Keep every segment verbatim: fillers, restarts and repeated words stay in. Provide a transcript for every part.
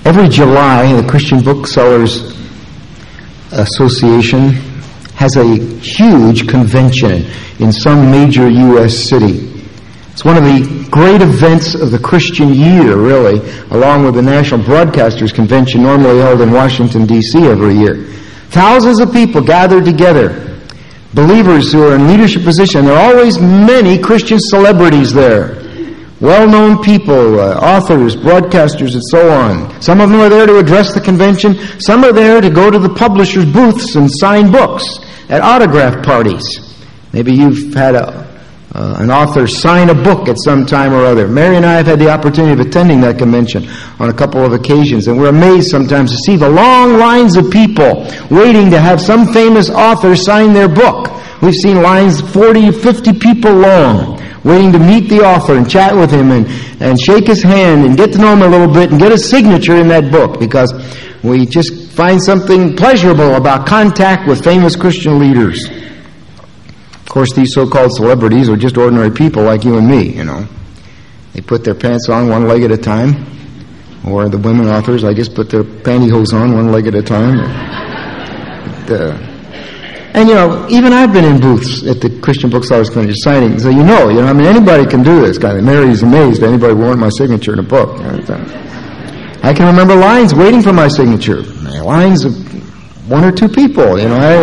Every July, the Christian Booksellers Association has a huge convention in some major U S city. It's one of the great events of the Christian year, really, along with the National Broadcasters Convention normally held in Washington, D C every year. Thousands of people gathered together, believers who are in leadership position. There are always many Christian celebrities there. Well-known people, uh, authors, broadcasters, and so on. Some of them are there to address the convention. Some are there to go to the publishers' booths and sign books at autograph parties. Maybe you've had a, uh, an author sign a book at some time or other. Mary and I have had the opportunity of attending that convention on a couple of occasions, and we're amazed sometimes to see the long lines of people waiting to have some famous author sign their book. We've seen lines forty, fifty people long, waiting to meet the author and chat with him and, and shake his hand and get to know him a little bit and get a signature in that book, because we just find something pleasurable about contact with famous Christian leaders. Of course, these so-called celebrities are just ordinary people like you and me, you know. They put their pants on one leg at a time, or the women authors, I guess, put their pantyhose on one leg at a time. But, uh, And, you know, even I've been in booths at the Christian Booksellers Convention signing, so you know, you know, I mean, anybody can do this kind of. Mary's amazed anybody would want my signature in a book. I can remember lines waiting for my signature. Lines of one or two people, you know. I,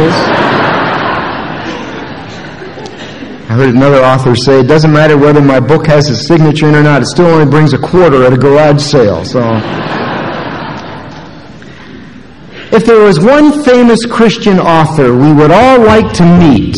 I heard another author say, it doesn't matter whether my book has his signature in or not, it still only brings a quarter at a garage sale, so... If there was one famous Christian author we would all like to meet,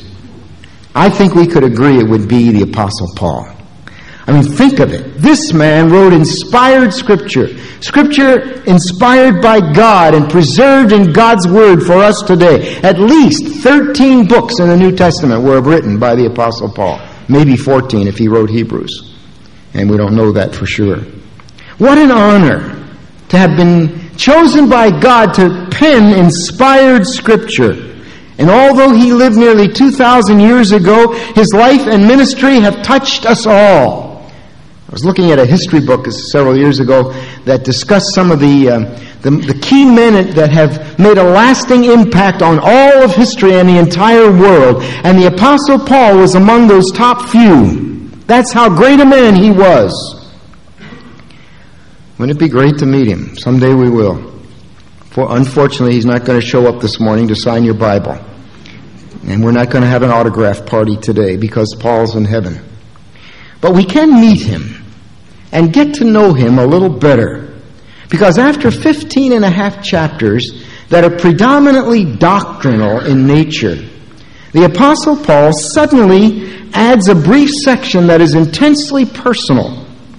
I think we could agree it would be the Apostle Paul. I mean, think of it. This man wrote inspired Scripture. Scripture inspired by God and preserved in God's Word for us today. At least thirteen books in the New Testament were written by the Apostle Paul. Maybe fourteen if he wrote Hebrews. And we don't know that for sure. What an honor to have been chosen by God to pen inspired Scripture. And although he lived nearly two thousand years ago, his life and ministry have touched us all. I was looking at a history book several years ago that discussed some of the, um, the, the key men that have made a lasting impact on all of history and the entire world. And the Apostle Paul was among those top few. That's how great a man he was. Wouldn't it be great to meet him? Someday we will. For unfortunately, he's not going to show up this morning to sign your Bible. And we're not going to have an autograph party today because Paul's in heaven. But we can meet him and get to know him a little better. Because after fifteen and a half chapters that are predominantly doctrinal in nature, the Apostle Paul suddenly adds a brief section that is intensely personal.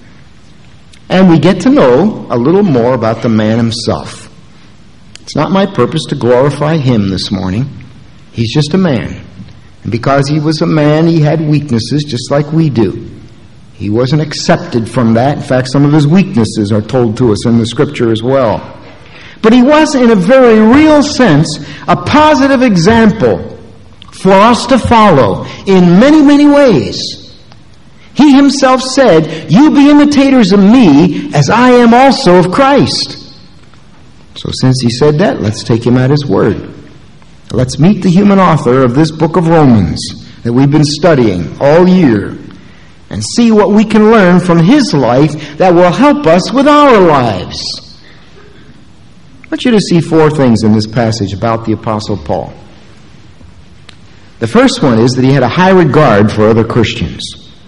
And we get to know a little more about the man himself. It's not my purpose to glorify him this morning. He's just a man. And because he was a man, he had weaknesses just like we do. He wasn't accepted from that. In fact, some of his weaknesses are told to us in the Scripture as well. But he was, in a very real sense, a positive example for us to follow in many, many ways. He himself said, "You be imitators of me as I am also of Christ." So since he said that, let's take him at his word. Let's meet the human author of this book of Romans that we've been studying all year and see what we can learn from his life that will help us with our lives. I want you to see four things in this passage about the Apostle Paul. The first one is that he had a high regard for other Christians.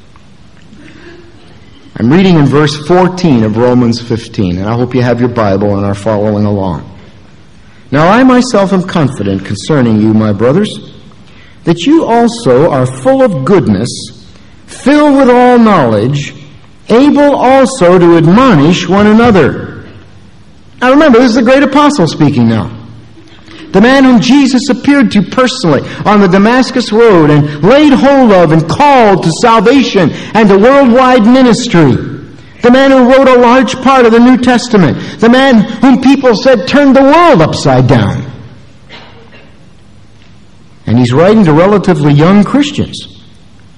I'm reading in verse fourteen of Romans fifteen, and I hope you have your Bible and are following along. "Now I myself am confident concerning you, my brothers, that you also are full of goodness, filled with all knowledge, able also to admonish one another." Now remember, this is the great apostle speaking now. The man whom Jesus appeared to personally on the Damascus Road and laid hold of and called to salvation and to worldwide ministry. The man who wrote a large part of the New Testament. The man whom people said turned the world upside down. And he's writing to relatively young Christians.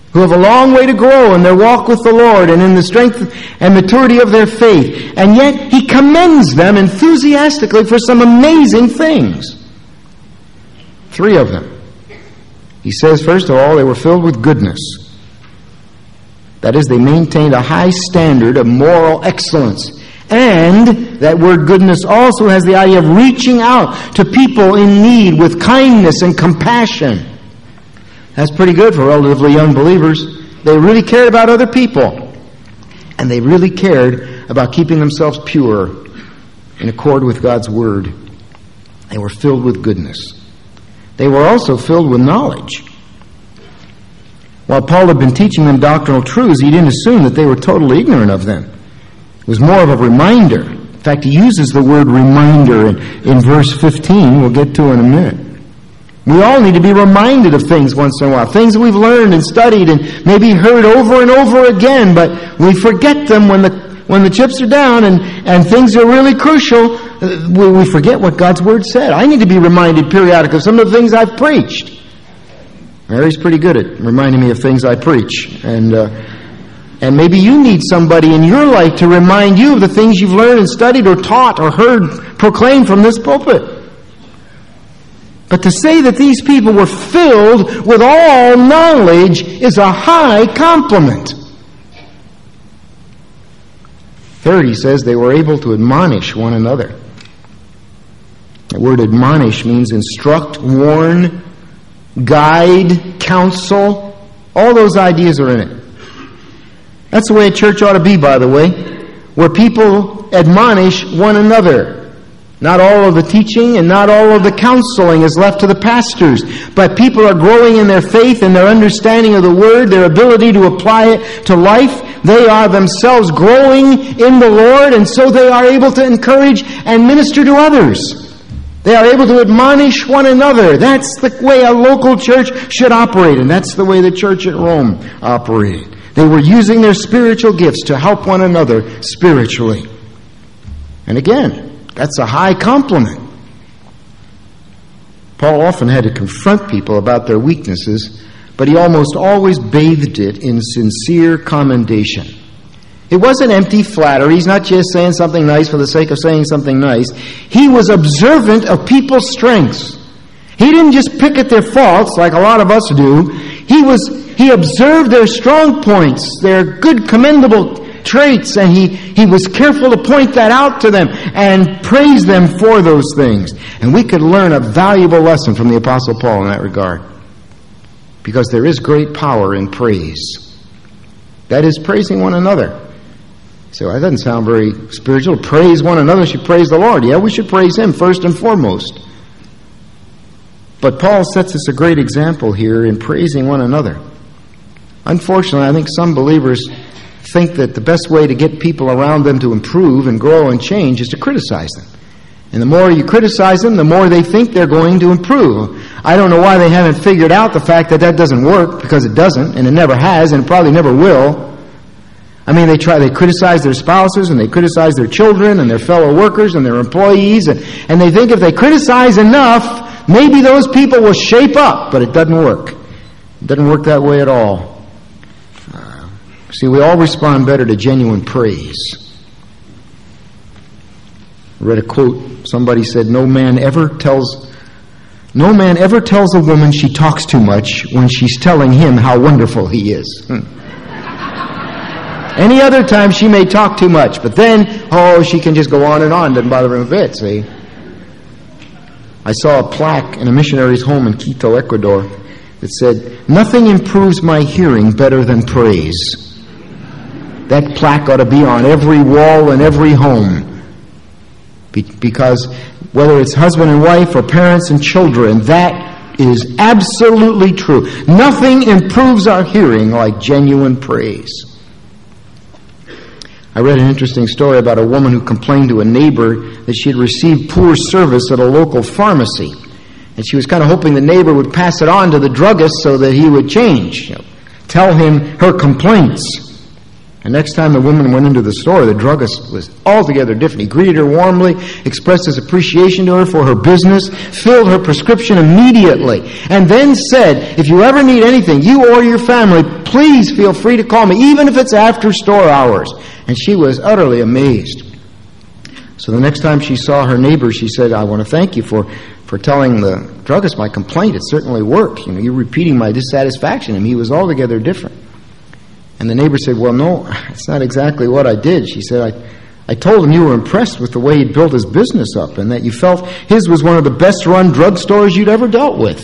who have a long way to grow in their walk with the Lord and in the strength and maturity of their faith. And yet he commends them enthusiastically for some amazing things. Three of them. He says, first of all, they were filled with goodness. That is, they maintained a high standard of moral excellence. And that word goodness also has the idea of reaching out to people in need with kindness and compassion. That's pretty good for relatively young believers. They really cared about other people. And they really cared about keeping themselves pure in accord with God's Word. They were filled with goodness. They were also filled with knowledge. While Paul had been teaching them doctrinal truths, he didn't assume that they were totally ignorant of them. It was more of a reminder. In fact, he uses the word reminder in, in verse fifteen. We'll get to in a minute. We all need to be reminded of things once in a while. Things we've learned and studied and maybe heard over and over again, but we forget them when the when the chips are down and, and things are really crucial. We, we forget what God's Word said. I need to be reminded periodically of some of the things I've preached. Mary's pretty good at reminding me of things I preach. And uh, and maybe you need somebody in your life to remind you of the things you've learned and studied or taught or heard proclaimed from this pulpit. But to say that these people were filled with all knowledge is a high compliment. Third, he says they were able to admonish one another. The word admonish means instruct, warn, guide, counsel. All those ideas are in it. That's the way a church ought to be, by the way, where people admonish one another. Not all of the teaching and not all of the counseling is left to the pastors, but people are growing in their faith and their understanding of the Word, their ability to apply it to life. They are themselves growing in the Lord, and so they are able to encourage and minister to others. They are able to admonish one another. That's the way a local church should operate, and that's the way the church at Rome operated. They were using their spiritual gifts to help one another spiritually. And again, that's a high compliment. Paul often had to confront people about their weaknesses, but he almost always bathed it in sincere commendation. It wasn't empty flattery. He's not just saying something nice for the sake of saying something nice. He was observant of people's strengths. He didn't just pick at their faults like a lot of us do. He was he observed their strong points, their good commendable traits, and he, he was careful to point that out to them and praise them for those things. And we could learn a valuable lesson from the Apostle Paul in that regard. Because there is great power in praise. That is praising one another. So that doesn't sound very spiritual. Praise one another, should praise the Lord. Yeah, we should praise Him first and foremost. But Paul sets us a great example here in praising one another. Unfortunately, I think some believers think that the best way to get people around them to improve and grow and change is to criticize them. And the more you criticize them, the more they think they're going to improve. I don't know why they haven't figured out the fact that that doesn't work, because it doesn't, and it never has, and it probably never will. I mean, they try, they criticize their spouses, and they criticize their children, and their fellow workers, and their employees, and, and they think if they criticize enough, maybe those people will shape up, but it doesn't work. It doesn't work that way at all. See, we all respond better to genuine praise. I read a quote. Somebody said, "No man ever tells, no man ever tells a woman she talks too much when she's telling him how wonderful he is." Hmm. Any other time she may talk too much, but then, oh, she can just go on and on. Doesn't bother him a bit, see? I saw a plaque in a missionary's home in Quito, Ecuador, that said, "Nothing improves my hearing better than praise." That plaque ought to be on every wall in every home. Be- because whether it's husband and wife or parents and children, that is absolutely true. Nothing improves our hearing like genuine praise. I read an interesting story about a woman who complained to a neighbor that she had received poor service at a local pharmacy. And she was kind of hoping the neighbor would pass it on to the druggist so that he would change, you know, tell him her complaints. And next time the woman went into the store, the druggist was altogether different. He greeted her warmly, expressed his appreciation to her for her business, filled her prescription immediately, and then said, if you ever need anything, you or your family, please feel free to call me, even if it's after store hours. And she was utterly amazed. So the next time she saw her neighbor, she said, I want to thank you for, for telling the druggist my complaint. It certainly worked. You know, you're repeating my dissatisfaction. And he was altogether different. And the neighbor said, well, no, it's not exactly what I did. She said, I, I told him you were impressed with the way he'd built his business up and that you felt his was one of the best-run drugstores you'd ever dealt with.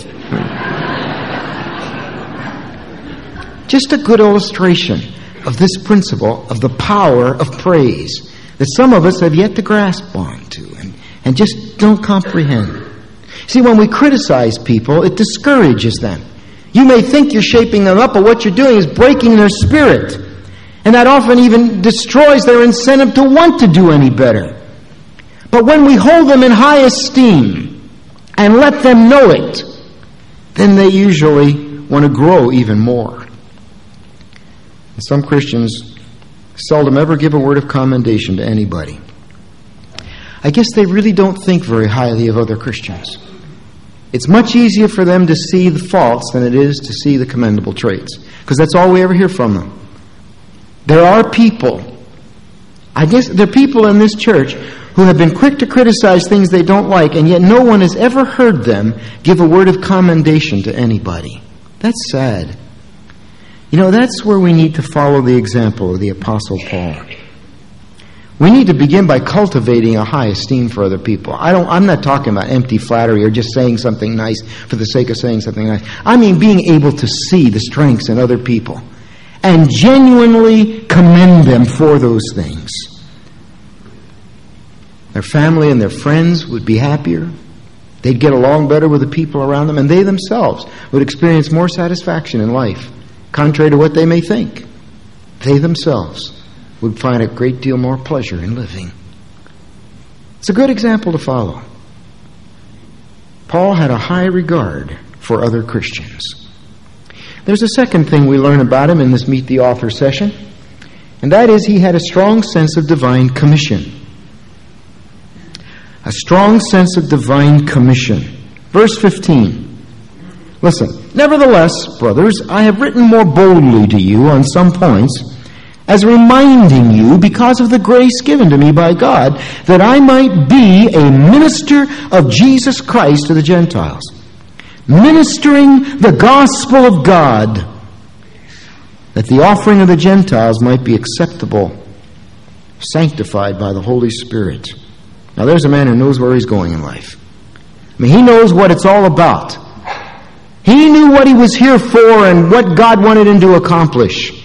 Just a good illustration of this principle of the power of praise that some of us have yet to grasp onto and, and just don't comprehend. See, when we criticize people, it discourages them. You may think you're shaping them up, but what you're doing is breaking their spirit. And that often even destroys their incentive to want to do any better. But when we hold them in high esteem and let them know it, then they usually want to grow even more. And some Christians seldom ever give a word of commendation to anybody. I guess they really don't think very highly of other Christians. It's much easier for them to see the faults than it is to see the commendable traits, because that's all we ever hear from them. There are people, I guess there are people in this church who have been quick to criticize things they don't like, and yet no one has ever heard them give a word of commendation to anybody. That's sad. You know, that's where we need to follow the example of the Apostle Paul. We need to begin by cultivating a high esteem for other people. I don't, I'm not talking about empty flattery or just saying something nice for the sake of saying something nice. I mean being able to see the strengths in other people and genuinely commend them for those things. Their family and their friends would be happier. They'd get along better with the people around them, and they themselves would experience more satisfaction in life, contrary to what they may think. They themselves would find a great deal more pleasure in living. It's a good example to follow. Paul had a high regard for other Christians. There's a second thing we learn about him in this Meet the Author session, and that is he had a strong sense of divine commission. A strong sense of divine commission. Verse fifteen. Listen, nevertheless, brothers, I have written more boldly to you on some points, as reminding you, because of the grace given to me by God, that I might be a minister of Jesus Christ to the Gentiles, ministering the gospel of God, that the offering of the Gentiles might be acceptable, sanctified by the Holy Spirit. Now there's a man who knows where he's going in life. I mean, he knows what it's all about. He knew what he was here for and what God wanted him to accomplish.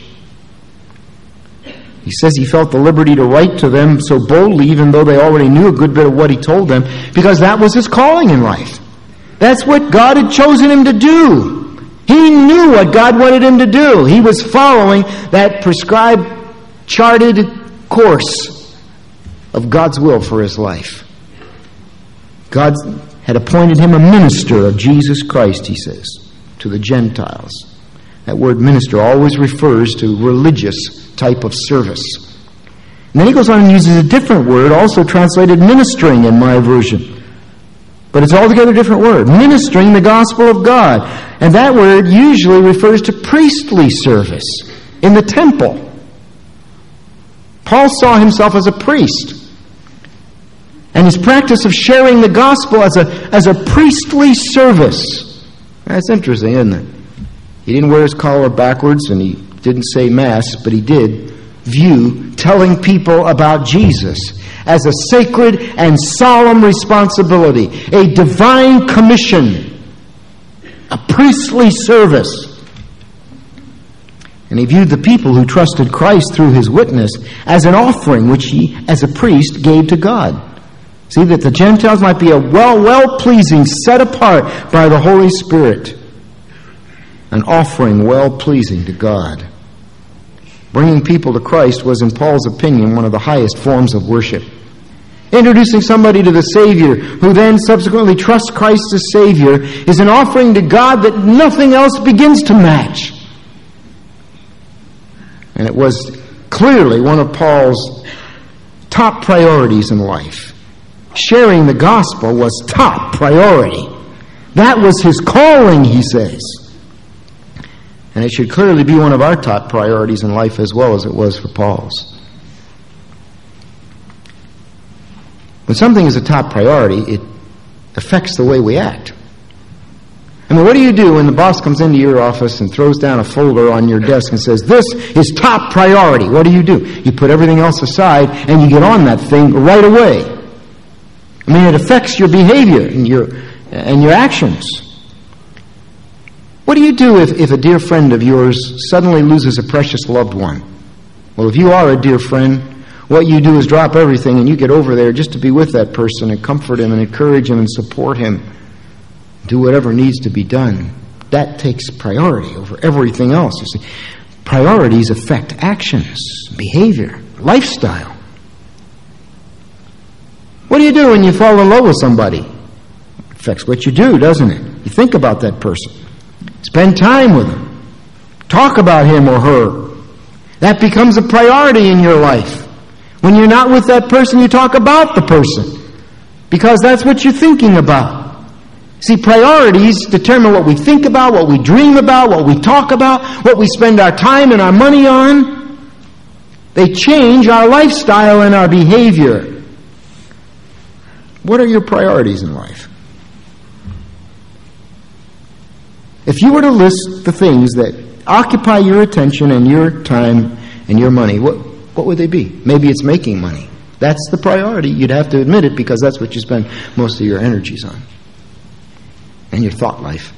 He says he felt the liberty to write to them so boldly, even though they already knew a good bit of what he told them, because that was his calling in life. That's what God had chosen him to do. He knew what God wanted him to do. He was following that prescribed, charted course of God's will for his life. God had appointed him a minister of Jesus Christ, he says, to the Gentiles. That word minister always refers to religious type of service. And then he goes on and uses a different word, also translated ministering in my version. But it's altogether a different word. Ministering the gospel of God. And that word usually refers to priestly service in the temple. Paul saw himself as a priest. And his practice of sharing the gospel as a, as a priestly service. That's interesting, isn't it? He didn't wear his collar backwards and he didn't say Mass, but he did view telling people about Jesus as a sacred and solemn responsibility, a divine commission, a priestly service. And he viewed the people who trusted Christ through his witness as an offering which he, as a priest, gave to God. See, that the Gentiles might be a well, well-pleasing, set apart by the Holy Spirit. An offering well-pleasing to God. Bringing people to Christ was, in Paul's opinion, one of the highest forms of worship. Introducing somebody to the Savior, who then subsequently trusts Christ as Savior, is an offering to God that nothing else begins to match. And it was clearly one of Paul's top priorities in life. Sharing the gospel was top priority. That was his calling, he says. And it should clearly be one of our top priorities in life as well as it was for Paul's. When something is a top priority, it affects the way we act. I mean, what do you do when the boss comes into your office and throws down a folder on your desk and says, this is top priority? What do you do? You put everything else aside and you get on that thing right away. I mean, it affects your behavior and your, and your actions. What do you do if, if a dear friend of yours suddenly loses a precious loved one? Well, if you are a dear friend, what you do is drop everything and you get over there just to be with that person and comfort him and encourage him and support him. Do whatever needs to be done. That takes priority over everything else. You see, priorities affect actions, behavior, lifestyle. What do you do when you fall in love with somebody? It affects what you do, doesn't it? You think about that person. Spend time with them. Talk about him or her. That becomes a priority in your life. When you're not with that person, you talk about the person. Because that's what you're thinking about. See, priorities determine what we think about, what we dream about, what we talk about, what we spend our time and our money on. They change our lifestyle and our behavior. What are your priorities in life? If you were to list the things that occupy your attention and your time and your money, what, what would they be? Maybe it's making money. That's the priority. You'd have to admit it because that's what you spend most of your energies on. And your thought life.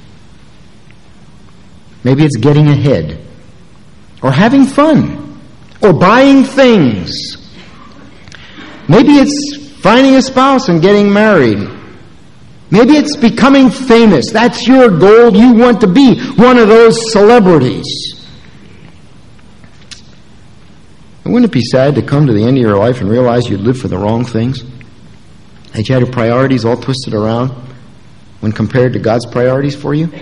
Maybe it's getting ahead. Or having fun. Or buying things. Maybe it's finding a spouse and getting married. Maybe it's becoming famous. That's your goal. You want to be one of those celebrities. And wouldn't it be sad to come to the end of your life and realize you'd lived for the wrong things? That you had your priorities all twisted around when compared to God's priorities for you?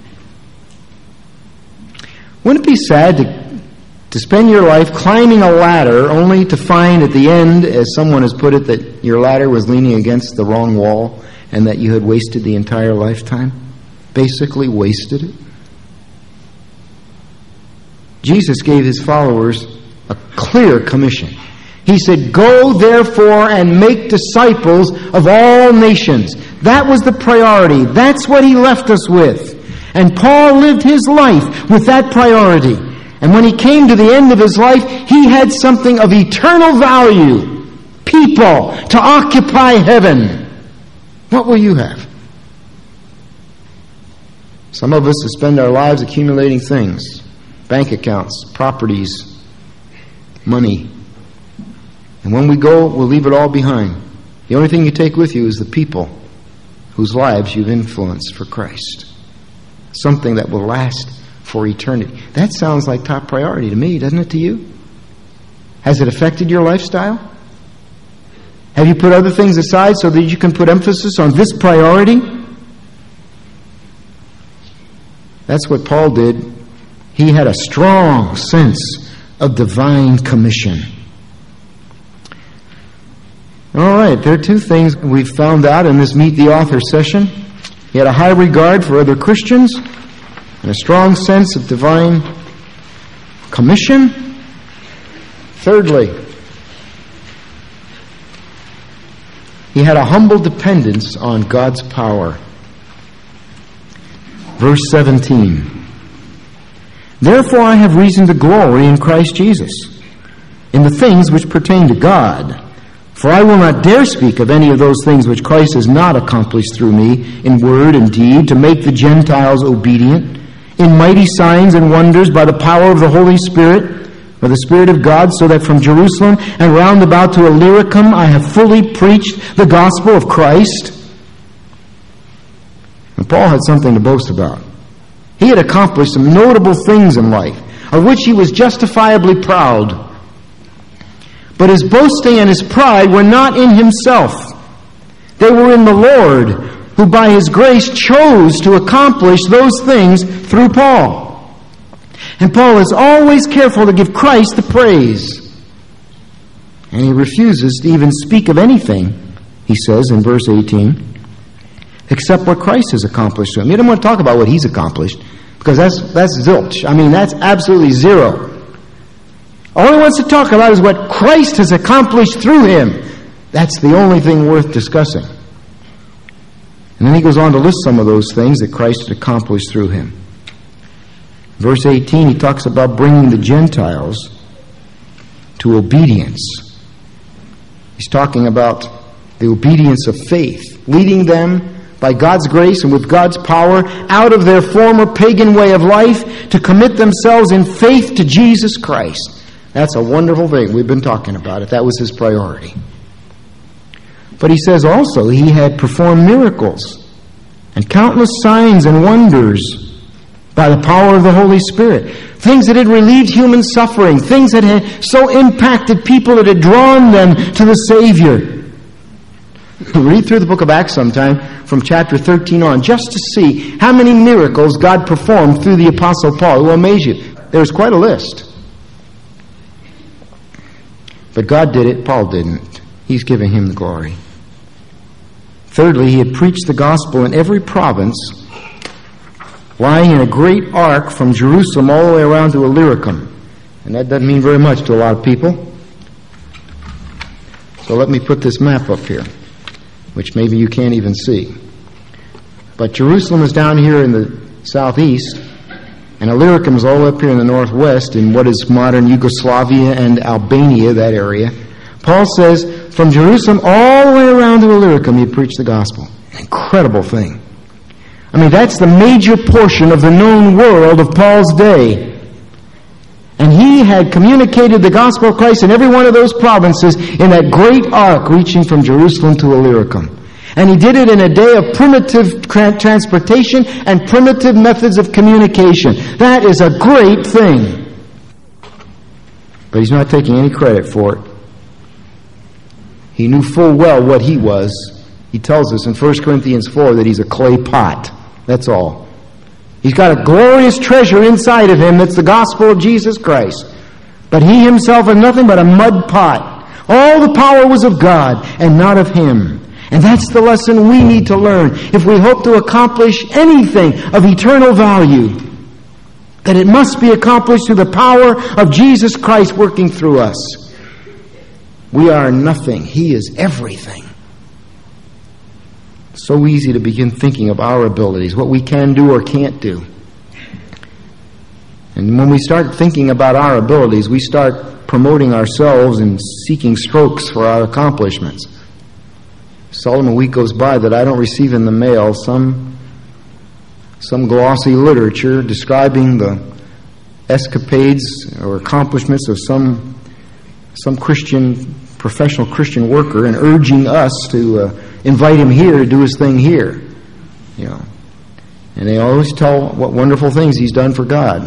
Wouldn't it be sad to, to spend your life climbing a ladder only to find at the end, as someone has put it, that your ladder was leaning against the wrong wall and that you had wasted the entire lifetime? Basically wasted it. Jesus gave his followers a clear commission. He said, "Go therefore and make disciples of all nations." That was the priority. That's what he left us with. And Paul lived his life with that priority. And when he came to the end of his life, he had something of eternal value. People to occupy heaven. What will you have? Some of us will spend our lives accumulating things. Bank accounts, properties, money. And when we go, we'll leave it all behind. The only thing you take with you is the people whose lives you've influenced for Christ. Something that will last for eternity. That sounds like top priority to me, doesn't it to you? Has it affected your lifestyle? Have you put other things aside so that you can put emphasis on this priority? That's what Paul did. He had a strong sense of divine commission. All right, there are two things we've found out in this Meet the Author session. He had a high regard for other Christians and a strong sense of divine commission. Thirdly, he had a humble dependence on God's power. Verse seventeen. Therefore I have reason to glory in Christ Jesus, in the things which pertain to God. For I will not dare speak of any of those things which Christ has not accomplished through me, in word and deed, to make the Gentiles obedient, in mighty signs and wonders by the power of the Holy Spirit, by the Spirit of God, so that from Jerusalem and round about to Illyricum I have fully preached the gospel of Christ. And Paul had something to boast about. He had accomplished some notable things in life, of which he was justifiably proud. But his boasting and his pride were not in himself. They were in the Lord, who by his grace chose to accomplish those things through Paul. And Paul is always careful to give Christ the praise. And he refuses to even speak of anything, he says in verse eighteen, except what Christ has accomplished to him. He doesn't want to talk about what he's accomplished, because that's that's zilch. I mean, that's absolutely zero. All he wants to talk about is what Christ has accomplished through him. That's the only thing worth discussing. And then he goes on to list some of those things that Christ had accomplished through him. Verse eighteen, he talks about bringing the Gentiles to obedience. He's talking about the obedience of faith, leading them by God's grace and with God's power out of their former pagan way of life to commit themselves in faith to Jesus Christ. That's a wonderful thing. We've been talking about it. That was his priority. But he says also he had performed miracles and countless signs and wonders by the power of the Holy Spirit. Things that had relieved human suffering. Things that had so impacted people that had drawn them to the Savior. Read through the book of Acts sometime from chapter thirteen on just to see how many miracles God performed through the Apostle Paul. It will amaze you. There's quite a list. But God did it. Paul didn't. He's giving him the glory. Thirdly, he had preached the gospel in every province, lying in a great arc from Jerusalem all the way around to Illyricum. And that doesn't mean very much to a lot of people. So let me put this map up here, which maybe you can't even see. But Jerusalem is down here in the southeast, and Illyricum is all up here in the northwest in what is modern Yugoslavia and Albania, that area. Paul says, from Jerusalem all the way around to Illyricum, he preached the gospel. An incredible thing. I mean, that's the major portion of the known world of Paul's day. And he had communicated the gospel of Christ in every one of those provinces in that great arc reaching from Jerusalem to Illyricum. And he did it in a day of primitive transportation and primitive methods of communication. That is a great thing. But he's not taking any credit for it. He knew full well what he was. He tells us in First Corinthians four that he's a clay pot. That's all. He's got a glorious treasure inside of him that's the gospel of Jesus Christ. But he himself is nothing but a mud pot. All the power was of God and not of him. And that's the lesson we need to learn if we hope to accomplish anything of eternal value. That it must be accomplished through the power of Jesus Christ working through us. We are nothing. He is everything. It's so easy to begin thinking of our abilities, what we can do or can't do. And when we start thinking about our abilities, we start promoting ourselves and seeking strokes for our accomplishments. Seldom a week goes by that I don't receive in the mail some some glossy literature describing the escapades or accomplishments of some some Christian, professional Christian worker and urging us to uh, invite him here to do his thing here. You know. And they always tell what wonderful things he's done for God.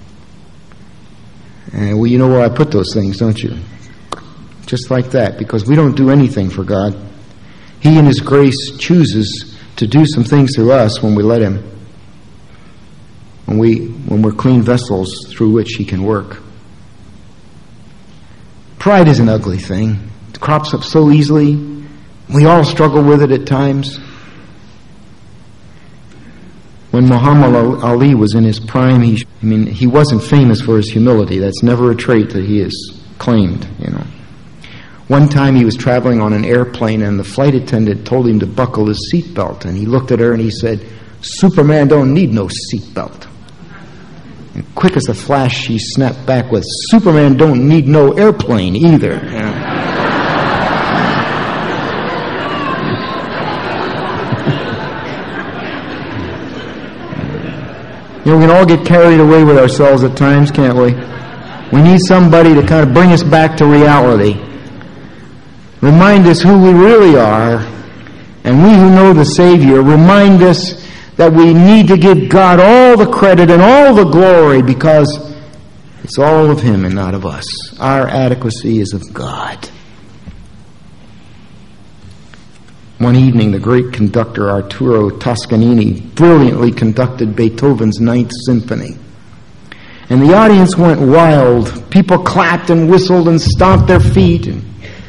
And well, you know where I put those things, don't you? Just like that, because we don't do anything for God. He in his grace chooses to do some things through us when we let him. When we when we're clean vessels through which he can work. Pride is an ugly thing. It crops up so easily. We all struggle with it at times. When Muhammad Ali was in his prime, he I mean he wasn't famous for his humility. That's never a trait that he has claimed, you know. One time he was traveling on an airplane and the flight attendant told him to buckle his seatbelt. And he looked at her and he said, "Superman don't need no seatbelt." And quick as a flash, she snapped back with, "Superman don't need no airplane either." Yeah. You know, we can all get carried away with ourselves at times, can't we? We need somebody to kind of bring us back to reality. Remind us who we really are, and we who know the Savior, remind us that we need to give God all the credit and all the glory because it's all of him and not of us. Our adequacy is of God. One evening, the great conductor Arturo Toscanini brilliantly conducted Beethoven's Ninth Symphony. And the audience went wild. People clapped and whistled and stomped their feet. And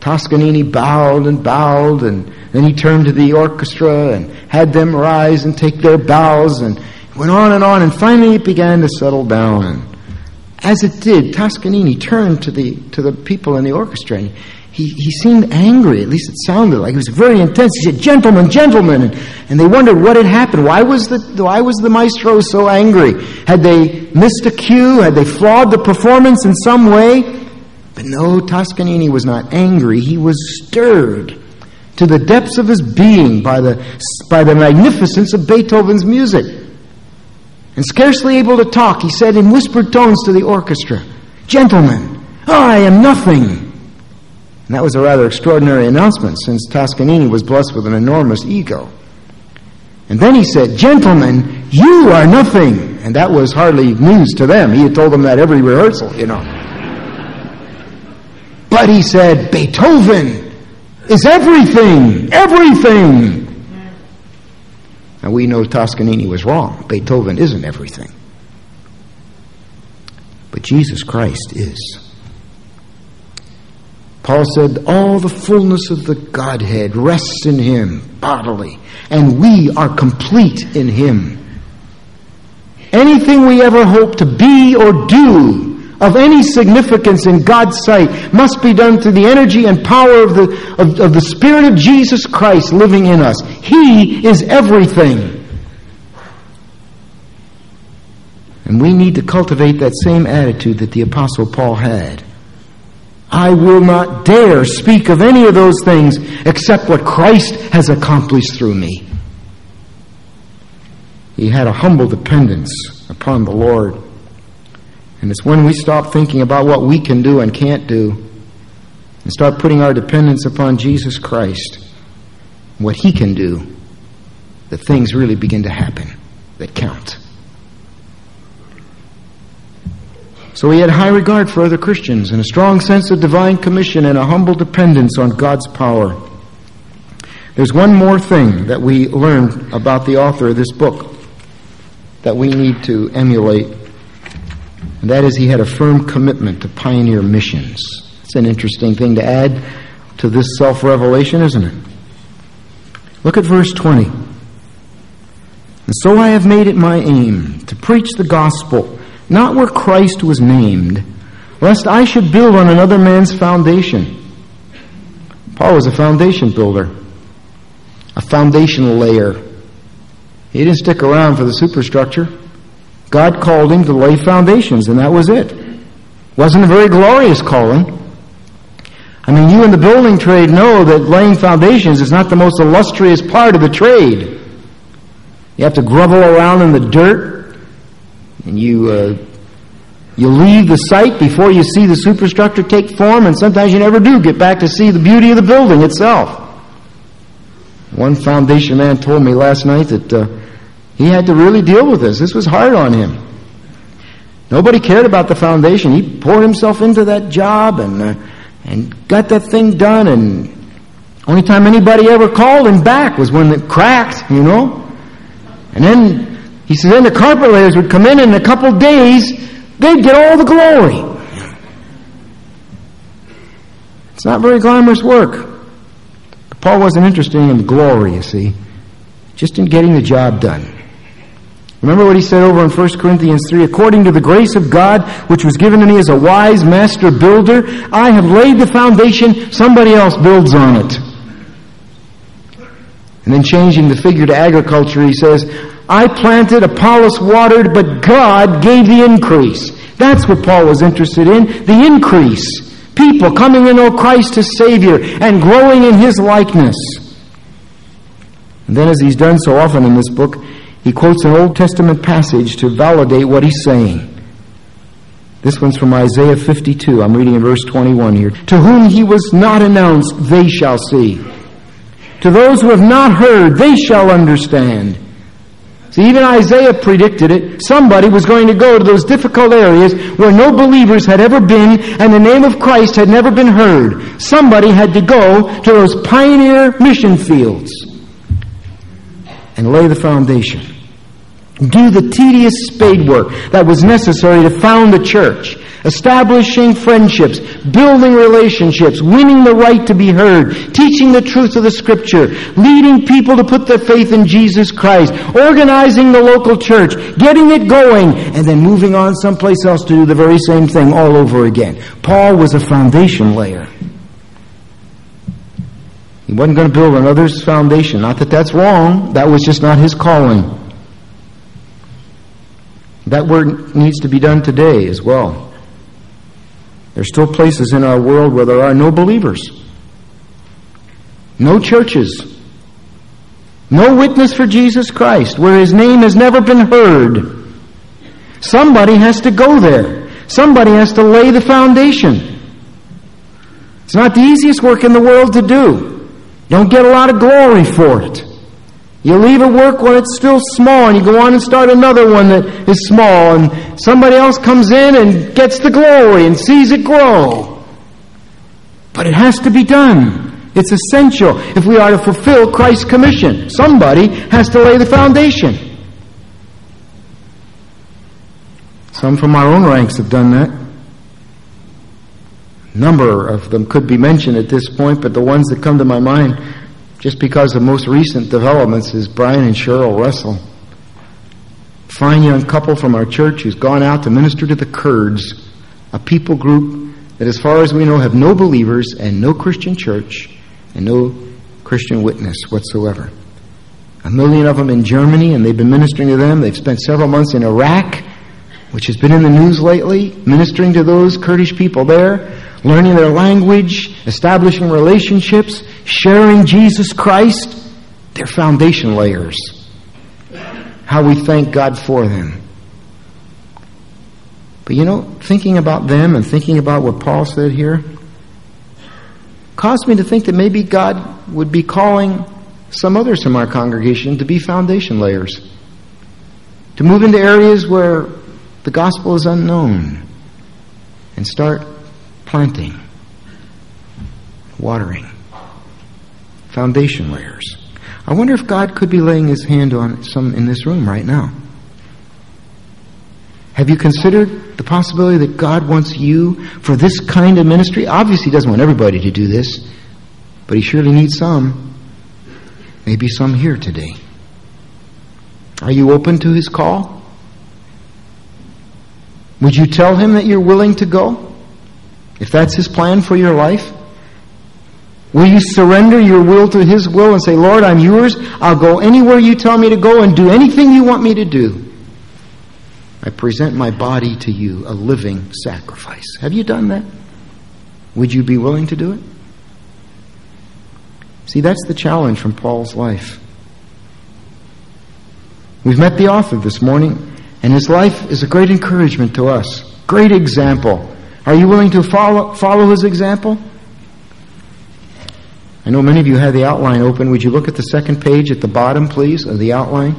Toscanini bowed and bowed, and then he turned to the orchestra and had them rise and take their bows, and went on and on, and finally it began to settle down. And as it did, Toscanini turned to the to the people in the orchestra, and he, he seemed angry. At least it sounded like. It was very intense. He said, "Gentlemen, gentlemen," and, and they wondered what had happened. Why was the why was the maestro so angry? Had they missed a cue? Had they flawed the performance in some way? But no, Toscanini was not angry. He was stirred to the depths of his being by the by the magnificence of Beethoven's music. And scarcely able to talk, he said in whispered tones to the orchestra, "Gentlemen, I am nothing." And that was a rather extraordinary announcement, since Toscanini was blessed with an enormous ego. And then he said, "Gentlemen, you are nothing." And that was hardly news to them. He had told them that every rehearsal, you know. But he said, "Beethoven is everything, everything." Now we know Toscanini was wrong. Beethoven isn't everything. But Jesus Christ is. Paul said, all the fullness of the Godhead rests in him bodily, and we are complete in him. Anything we ever hope to be or do of any significance in God's sight must be done through the energy and power of the, of, of the Spirit of Jesus Christ living in us. He is everything. And we need to cultivate that same attitude that the Apostle Paul had. I will not dare speak of any of those things except what Christ has accomplished through me. He had a humble dependence upon the Lord. And it's when we stop thinking about what we can do and can't do and start putting our dependence upon Jesus Christ, what he can do, that things really begin to happen that count. So he had high regard for other Christians and a strong sense of divine commission and a humble dependence on God's power. There's one more thing that we learn about the author of this book that we need to emulate. And that is, he had a firm commitment to pioneer missions. It's an interesting thing to add to this self-revelation, isn't it? Look at verse twenty. And so I have made it my aim to preach the gospel, not where Christ was named, lest I should build on another man's foundation. Paul was a foundation builder, a foundation layer. He didn't stick around for the superstructure. God called him to lay foundations, and that was it. Wasn't a very glorious calling. I mean, you in the building trade know that laying foundations is not the most illustrious part of the trade. You have to grovel around in the dirt, and you uh, you leave the site before you see the superstructure take form, and sometimes you never do get back to see the beauty of the building itself. One foundation man told me last night that uh, he had to really deal with this. This was hard on him. Nobody cared about the foundation. He poured himself into that job and uh, and got that thing done, and only time anybody ever called him back was when it cracked, you know. And then he said, then the carpet layers would come in, and in a couple of days they'd get all the glory. It's not very glamorous work. But Paul wasn't interested in the glory, you see, just in getting the job done. Remember what he said over in First Corinthians three, according to the grace of God, which was given to me as a wise master builder, I have laid the foundation, somebody else builds on it. And then changing the figure to agriculture, he says, I planted, Apollos watered, but God gave the increase. That's what Paul was interested in, the increase. People coming to know Christ as Savior and growing in His likeness. And then, as he's done so often in this book, he quotes an Old Testament passage to validate what he's saying. This one's from Isaiah fifty-two. I'm reading in verse twenty-one here. To whom he was not announced, they shall see. To those who have not heard, they shall understand. See, even Isaiah predicted it. Somebody was going to go to those difficult areas where no believers had ever been and the name of Christ had never been heard. Somebody had to go to those pioneer mission fields and lay the foundation. Do the tedious spade work that was necessary to found the church, establishing friendships, building relationships, winning the right to be heard, teaching the truth of the Scripture, leading people to put their faith in Jesus Christ, organizing the local church, getting it going, and then moving on someplace else to do the very same thing all over again. Paul was a foundation layer. He wasn't going to build another's foundation. Not that that's wrong. That was just not his calling. That work needs to be done today as well. There's still places in our world where there are no believers, no churches, no witness for Jesus Christ, where His name has never been heard. Somebody has to go there. Somebody has to lay the foundation. It's not the easiest work in the world to do. Don't get a lot of glory for it. You leave a work when it's still small, and you go on and start another one that is small, and somebody else comes in and gets the glory and sees it grow. But it has to be done. It's essential if we are to fulfill Christ's commission. Somebody has to lay the foundation. Some from our own ranks have done that. A number of them could be mentioned at this point, but the ones that come to my mind, just because of most recent developments, is Brian and Cheryl Russell. Fine young couple from our church who's gone out to minister to the Kurds, a people group that, as far as we know, have no believers and no Christian church and no Christian witness whatsoever. A million of them in Germany, and they've been ministering to them. They've spent several months in Iraq, which has been in the news lately, ministering to those Kurdish people there, learning their language, establishing relationships, sharing Jesus Christ. They're foundation layers. How we thank God for them. But you know, thinking about them and thinking about what Paul said here caused me to think that maybe God would be calling some others from our congregation to be foundation layers, to move into areas where the gospel is unknown and start planting, watering, foundation layers. I wonder if God could be laying His hand on some in this room right now. Have you considered the possibility that God wants you for this kind of ministry? Obviously, He doesn't want everybody to do this, but He surely needs some. Maybe some here today. Are you open to His call? Would you tell Him that you're willing to go? If that's His plan for your life? Will you surrender your will to His will and say, Lord, I'm yours. I'll go anywhere you tell me to go and do anything you want me to do. I present my body to you, a living sacrifice. Have you done that? Would you be willing to do it? See, that's the challenge from Paul's life. We've met the author this morning, and his life is a great encouragement to us. Great example. Are you willing to follow, follow his example? I know many of you had the outline open. Would you look at the second page at the bottom, please, of the outline?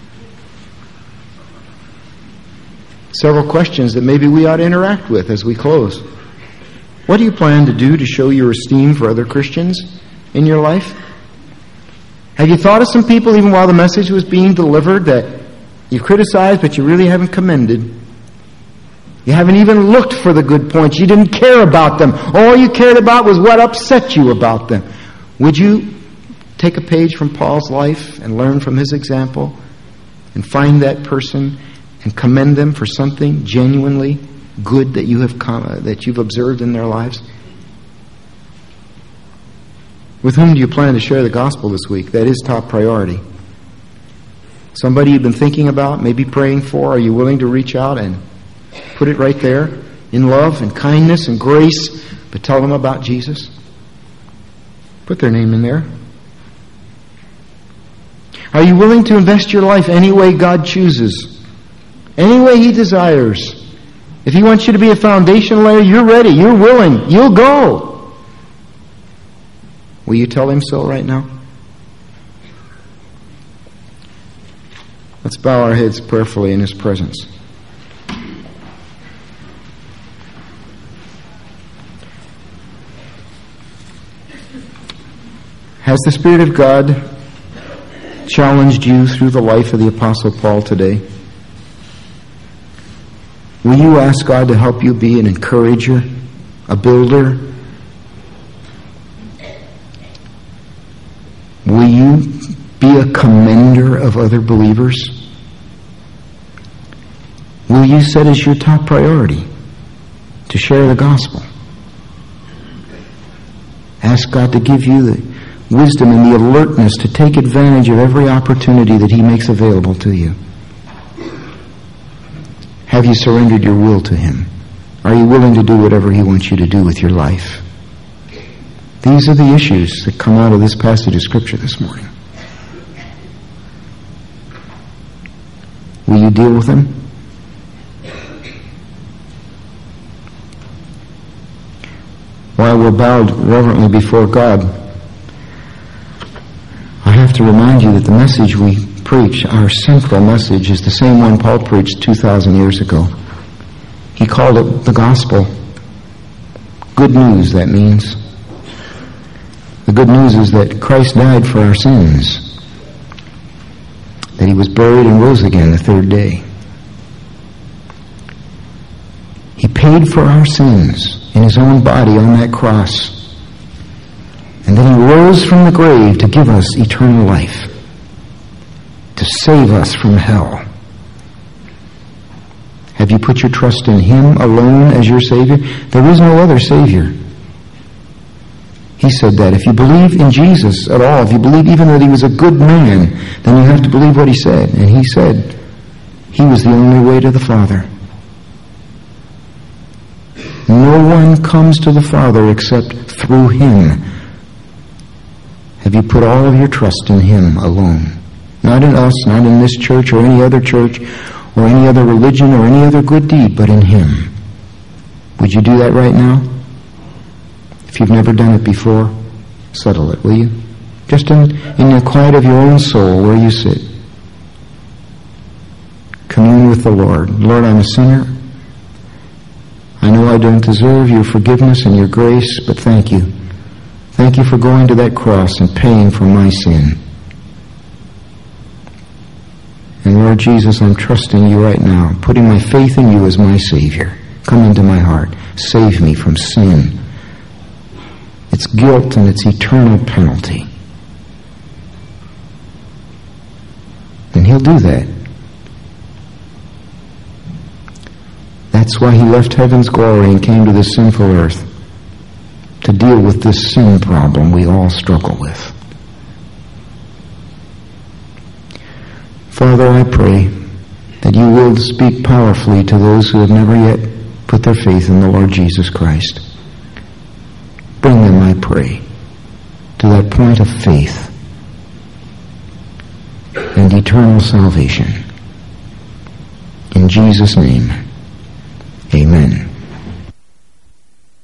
Several questions that maybe we ought to interact with as we close. What do you plan to do to show your esteem for other Christians in your life? Have you thought of some people, even while the message was being delivered, that you've criticized but you really haven't commended? You haven't even looked for the good points. You didn't care about them. All you cared about was what upset you about them. Would you take a page from Paul's life and learn from his example and find that person and commend them for something genuinely good that you have com- that you've observed in their lives? With whom do you plan to share the gospel this week? That is top priority. Somebody you've been thinking about, maybe praying for. Are you willing to reach out and put it right there in love and kindness and grace, but tell them about Jesus? Put their name in there. Are you willing to invest your life any way God chooses? Any way He desires? If He wants you to be a foundation layer, you're ready, you're willing, you'll go. Will you tell Him so right now? Let's bow our heads prayerfully in His presence. Has the Spirit of God challenged you through the life of the Apostle Paul today? Will you ask God to help you be an encourager, a builder? Will you be a commender of other believers? Will you set as your top priority to share the gospel? Ask God to give you the wisdom and the alertness to take advantage of every opportunity that He makes available to you. Have you surrendered your will to Him? Are you willing to do whatever He wants you to do with your life? These are the issues that come out of this passage of Scripture this morning. Will you deal with them? While we're bowed reverently before God, I have to remind you that the message we preach, our central message, is the same one Paul preached two thousand years ago. He called it the gospel. Good news, that means. The good news is that Christ died for our sins, that He was buried and rose again the third day. He paid for our sins in His own body on that cross. And then He rose from the grave to give us eternal life, to save us from hell. Have you put your trust in Him alone as your Savior? There is no other Savior. He said that. If you believe in Jesus at all, if you believe even that He was a good man, then you have to believe what He said. And He said He was the only way to the Father. No one comes to the Father except through Him. Have you put all of your trust in Him alone? Not in us, not in this church or any other church or any other religion or any other good deed, but in Him. Would you do that right now? If you've never done it before, settle it, will you? Just in, in the quiet of your own soul where you sit. Commune with the Lord. Lord, I'm a sinner. I know I don't deserve your forgiveness and your grace, but thank you. Thank you for going to that cross and paying for my sin. And Lord Jesus, I'm trusting you right now, putting my faith in you as my Savior. Come into my heart. Save me from sin, its guilt and its eternal penalty. And He'll do that. That's why He left heaven's glory and came to this sinful earth, to deal with this sin problem we all struggle with. Father, I pray that you will speak powerfully to those who have never yet put their faith in the Lord Jesus Christ. Bring them, I pray, to that point of faith and eternal salvation. In Jesus' name, amen.